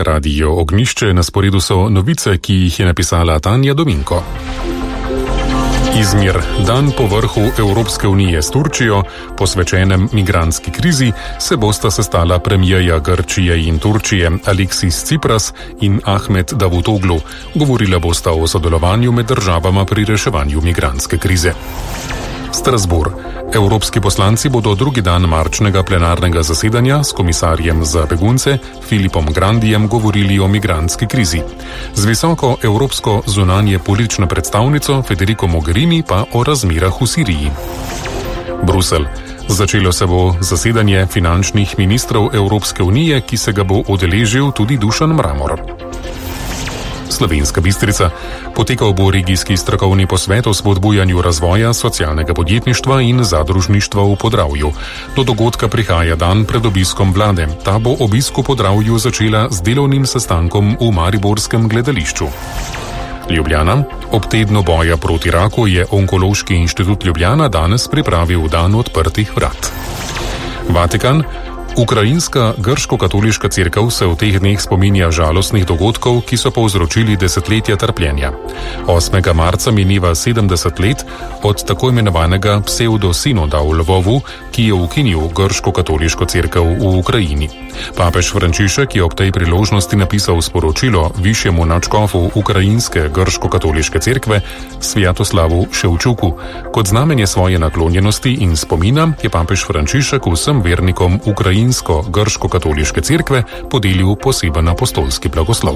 Radio Ognjišče, na sporedu so novice, ki jih je napisala Tanja Dominko. Izmir, dan po vrhu Evropske unije s Turčijo, posvečenem migrantski krizi, se bosta sestala premijeja Grčije in Turčije Aleksis Tsipras in Ahmet Davutoglu. Govorila bosta o sodelovanju med državama pri reševanju migrantske krize. Strasbourg. Evropski poslanci bodo drugi dan marčnega plenarnega zasedanja s komisarjem za begunce Filipom Grandijem govorili o migrantski krizi. Z visoko evropsko zunanje politično predstavnico Federico Mogherini pa o razmerah v Siriji. Bruselj. Začelo se bo zasedanje finančnih ministrov Evropske unije, ki se ga bo udeležil tudi Dušan Mramor. Slovenska Bistrica. Potekal bo regijski strokovni posvet o spodbujanju razvoja socialnega podjetništva in zadružništva v Podravju. Do dogodka prihaja dan pred obiskom vlade. Ta bo obisk v Podravju začela z delovnim sestankom v Mariborskem gledališču. Ljubljana. Ob tednu boja proti raku je Onkološki inštitut Ljubljana danes pripravil dan odprtih vrat. Vatikan. Ukrajinska grško-katoliška cerkev se v teh dneh spominja žalostnih dogodkov, ki so povzročili desetletja trpljenja. 8. marca mineva 70 let od tako imenovanega pseudo-sinoda v Lvovu, ki je ukinil grško-katoliško cerkev v Ukrajini. Papež Frančišek je ob tej priložnosti napisal sporočilo višjemu nadškofu ukrajinske grško-katoliške cerkve Svjatoslavu Ševčuku. Kot znamenje svoje naklonjenosti in spomina je papež Frančišek vsem vernikom grško-katoliške cerkve podelil poseben apostolski blagoslov.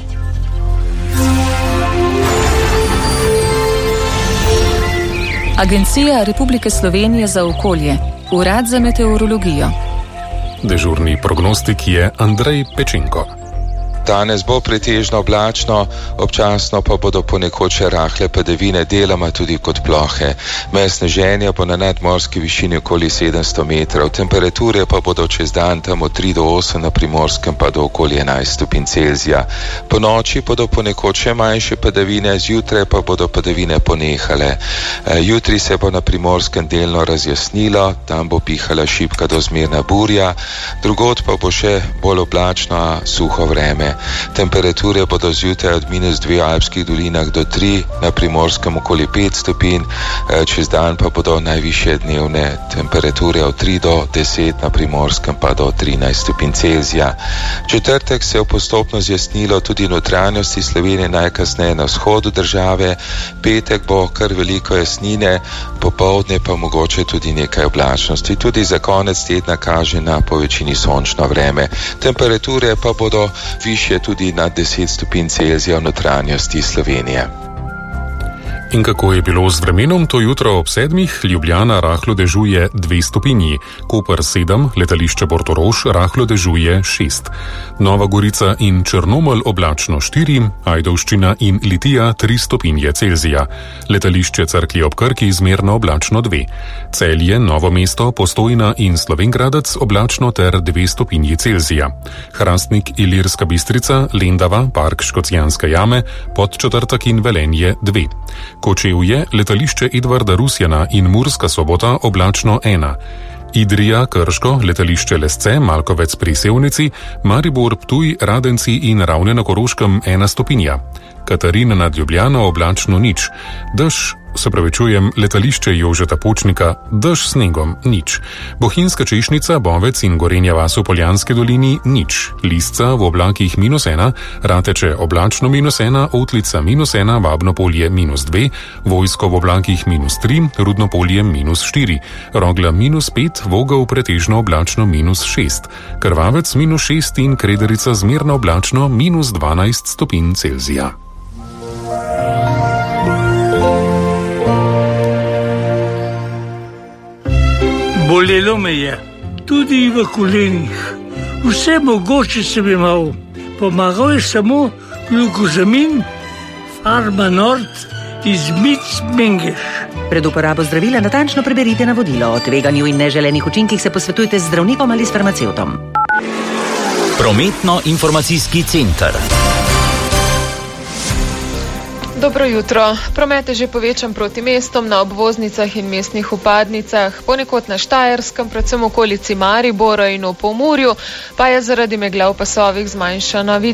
Agencija Republike Slovenije za okolje, Urad za meteorologijo. Dežurni prognostik je Andrej Pečenko. Danes bo pretežno oblačno, občasno pa bodo ponekod še rahle padavine, deloma tudi kot plohe. Meje sneženja bo na nadmorski višini okoli 700 metrov, temperature pa bodo čez dan tam od 3 do 8, na Primorskem pa do okoli 11 stopinj Celzija. Po noči bodo ponekod še manjše padavine, zjutraj pa bodo padavine ponehale. Jutri se bo na Primorskem delno razjasnilo, tam bo pihala šibka do zmerna burja, drugod pa bo še bolj oblačno, suho vreme. Temperature bodo zjutraj od -2 v Alpskih dolinah do 3, na Primorskem okoli 5 stopinj, čez dan pa bodo najvišje dnevne temperature od 3 do 10, na Primorskem pa do 13 stopinj Celzija. Četrtek se je postopno zjasnilo tudi notranjosti Slovenije, najkasneje na vzhodu države. Petek bo kar veliko jasnine, popoldne pa mogoče tudi nekaj oblačnosti. Tudi za konec tedna kaže na povečini sončno vreme. Temperature pa bodo više tudi na 10 stopinj Celzija v notranjosti Slovenije. In kako je bilo z vremenom to jutro ob 7? Ljubljana rahlo dežuje 2 stopinji, Koper 7, letališče Portorož rahlo dežuje 6. Nova Gorica in Črnomelj oblačno 4, Ajdovščina in Litija 3 stopinje Celzija. Letališče Cerklje ob Krki zmerno oblačno 2. Celje, Novo mesto, Postojna in Slovenj Gradec oblačno ter 2 stopinji Celzija. Hrastnik, Ilirska Bistrica, Lendava, Park Škocjanske jame, Podčetrtek in Velenje 2. Kočevje, letališče Edvarda Rusjana in Murska Sobota oblačno 1. Idrija, Krško, letališče Lesce, Malkovec pri Sevnici, Maribor, Ptuj, Radenci in Ravne na Koroškem 1 stopinja. Katarina nad Ljubljano oblačno 0. Letališče Jožeta Pučnika, dež snegom 0. Bohinjska Češnica, Bovec in Gorenja vas v Poljanski dolini 0. Lisca v oblakih -1, Rateče oblačno -1, Otlica -1, Babnopolje -2, Vojsko v oblakih -3, Rudnopolje -4, Rogla -5, Vogel pretežno oblačno -6, Krvavec -6 in Krederica zmerno oblačno -12 stopinj Celzija. Bolelo me je, tudi v kolenih. Vse mogoče sem imel. Pomagal je samo glukozamin, Farma Nord iz Mengeš. Pred uporabo zdravila natančno preberite navodilo. O tveganju in neželenih učinkih se posvetujte z zdravnikom ali s farmacevtom. Prometno-informacijski center. Dobro jutro. Promet je že povečan proti mestom, na obvoznicah in mestnih vpadnicah, ponekod na Štajerskem, predvsem v okolici Maribora in v Pomurju, pa je zaradi megle v pasovih zmanjšana vidnost.